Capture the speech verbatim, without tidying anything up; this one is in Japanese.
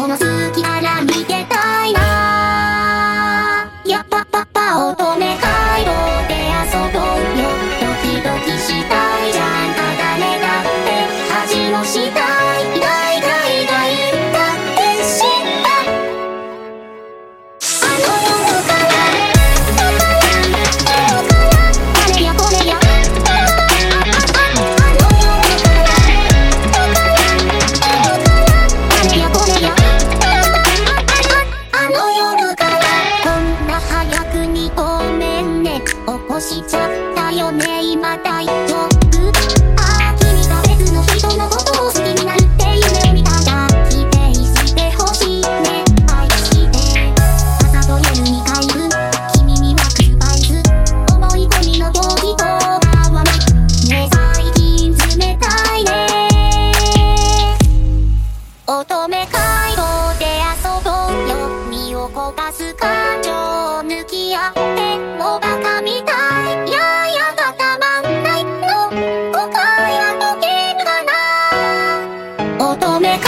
この隙から逃げたいな。やっぱパパ乙女回廊で遊ぼうよ。ドキドキしたいじゃんか誰だって恥をしたい。イガイガイガイだってしたあの夜からパパや今日からあれやこれやあの夜からパパや今日からあれやこれやあの夜からこんな早くにごめんね起こしちゃったよね今大丈夫。ああ君が別の人のことを好きになるって夢を見たんだ。否定してほしいね愛して朝と夜に回分君にはスパイス思い込みの狂気と合わないね最近冷たいね。乙女回廊で遊ぼうよ。身を焦がす感情を抜き合ってもバカみたい。いやいやがたまんないの誤解は解けるかな。乙女